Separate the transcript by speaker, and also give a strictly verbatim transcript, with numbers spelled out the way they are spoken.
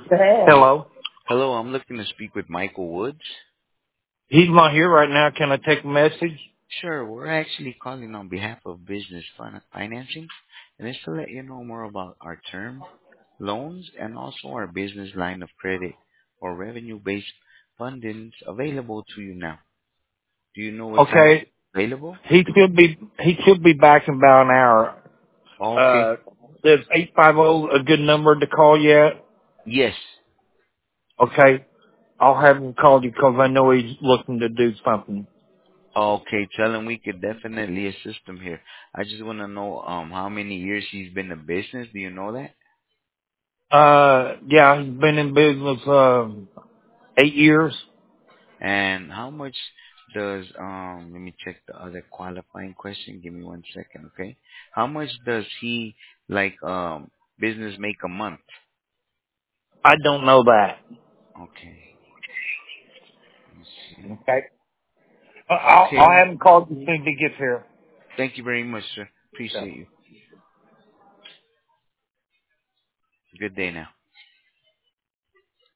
Speaker 1: Hello.
Speaker 2: Hello, I'm looking to speak with Michael Woods.
Speaker 1: He's not here right now. Can I take a message?
Speaker 2: Sure, we're actually calling on behalf of business fin- financing, and it's to let you know more about our term loans and also our business line of credit or revenue-based fundings available to you now. Do you know what time
Speaker 1: Okay.
Speaker 2: it's available?
Speaker 1: He should be he should be back in about an hour.
Speaker 2: Okay.
Speaker 1: Uh, is eight five zero a good number to call yet?
Speaker 2: Yes.
Speaker 1: Okay. I'll have him call you because I know he's looking to do something.
Speaker 2: Okay, tell him we could definitely assist him here. I just want to know um how many years he's been in business. Do you know that?
Speaker 1: Uh, yeah, he's been in business um eight years.
Speaker 2: And how much does, um, let me check the other qualifying question. Give me one second, okay? How much does he, like, um, business make a month?
Speaker 1: I don't know that.
Speaker 2: Okay. Let me see.
Speaker 1: Okay. I- I'll,
Speaker 2: Okay.
Speaker 1: I'll have him call you as soon as he gets here.
Speaker 2: Thank you very much, sir.
Speaker 1: Yeah.
Speaker 2: Appreciate you. Good day now.